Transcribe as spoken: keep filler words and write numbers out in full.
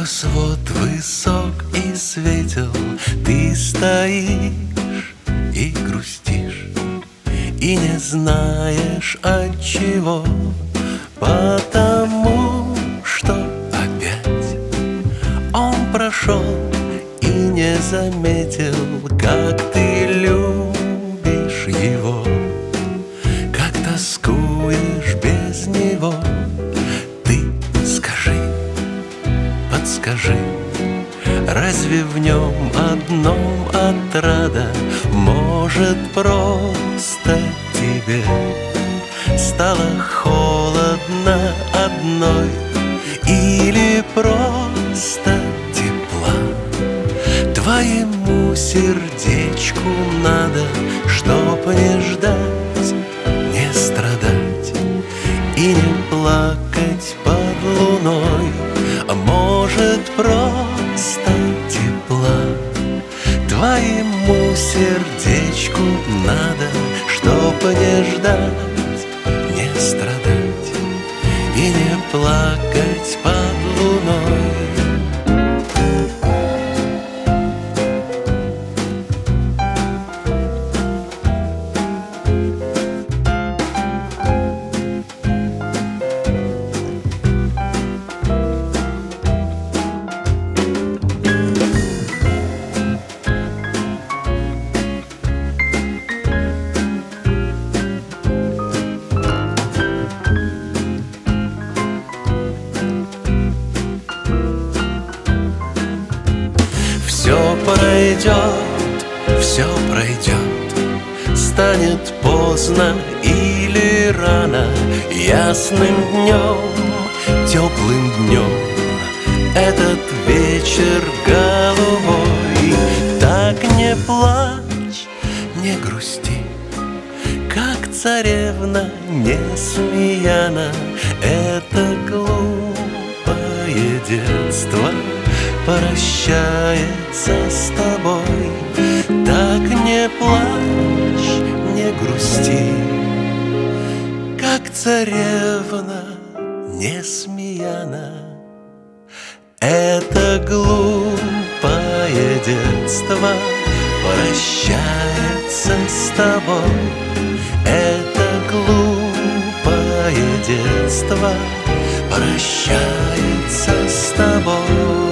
Небосвод высок и светел, ты стоишь и грустишь, и не знаешь отчего, потому что опять он прошел и не заметил, как ты любишь его, как тоскуешь без него. Ты скажи, подскажи, разве в нем одном отрада? Может, просто тебе стало холодно одной, или просто тепла твоему сердечку надо, чтоб не ждать, не страдать и не плакать под луной. А может, просто тепла твоему сердечку надо, чтоб не ждать, не страдать и не плакать под луной. Все пройдет, все пройдет, станет поздно или рано, ясным днем, теплым днем этот вечер голубой. Так не плачь, не грусти, как царевна Несмеяна. Это глупое детство прощается с тобой. Так не плачь, не грусти, как царевна Несмеяна. Это глупое детство прощается с тобой. Это глупое детство прощается с тобой.